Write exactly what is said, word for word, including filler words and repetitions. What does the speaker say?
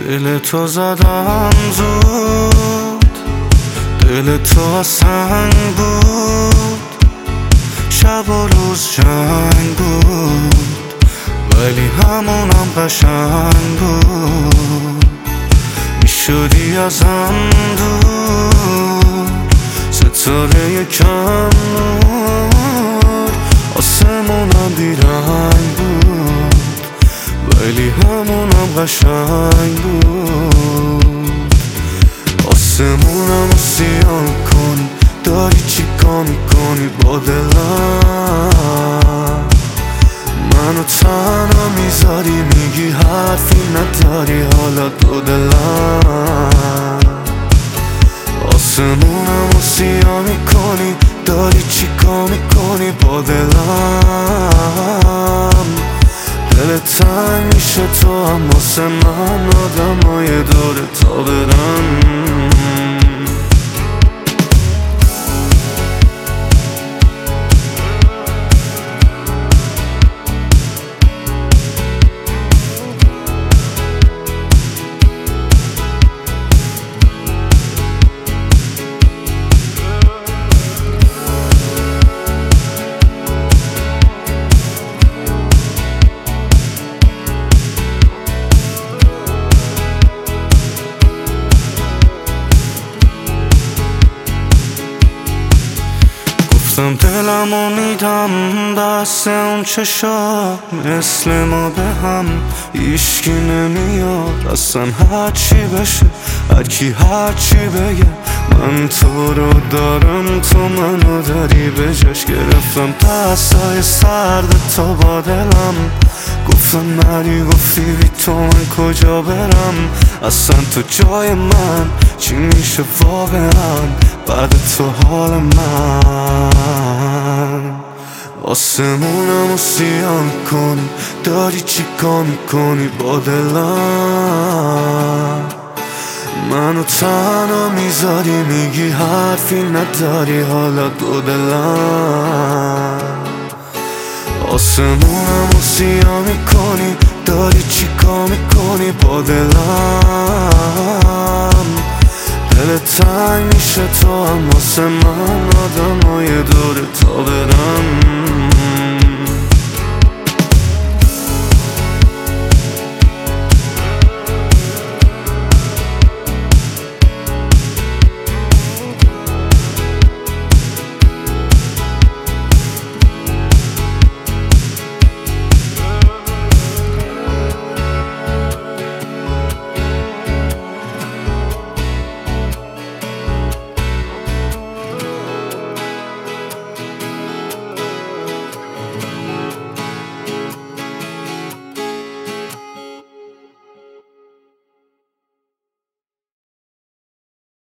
دل تو زدم زود، دل تو از سنگ بود، شب و روز جنگ بود، ولی همونم قشنگ بود. میشدی ازم دور، ستاره یکم نور، آسمونم بیرنگ بود، ولی همونم قشنگ بود. آسمونم رو سیاه کنی، داری چی کار میکنی با دلم؟ منو تنها میذاری، میگی حرفی نداری، حالا دو دلم. آسمونم رو سیاه میکنی، داری چی کار میکنی با دلم؟ دل تنگ میشه تو هم واسه من، آدم های دور تا برم. گفتم دلمو میدم دست اون چشا، مثل ما به هم هیشکی نمیاد. اصلا هرچی بشه، هرکی هرچی بگه، من تو رو دارم، تو منو داری به جاش. گرفتم دستای سرد تو با دلم، گفتم نری، گفتی بی تو من کجا برم؟ اصلا تو جای من چی میشه واقعا بعد تو حال من؟ آسمونم رو سیاه میکنی، داری چی کار میکنی با دلم؟ منو تنها میذاری، میگی حرفی نداری، حالا دو دلم. آسمونم رو سیاه میکنی، داری چی کار میکنی با دلم؟ دل تنگ میشه تو هم واسه من، آدم های دور تا برم.